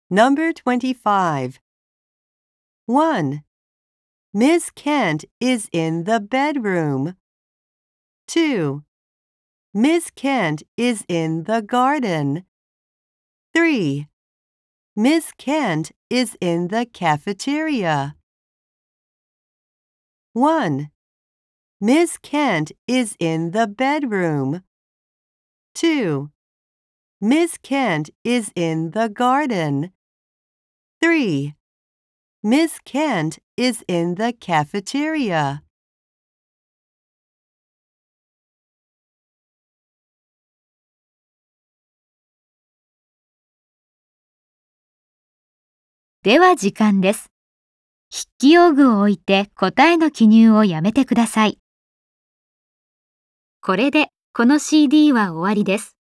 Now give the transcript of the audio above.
Number 25. 1. Miss Kent is in the bedroom. 2. Miss Kent is in the garden. 3. Miss Kent is in the cafeteria. 1. Miss Kent is in the bedroom. 2. Miss Kent is in the garden. 3. Miss Kent is in the cafeteria. では時間です。筆記用具を置いて答えの記入をやめてください。これでこの CD は終わりです。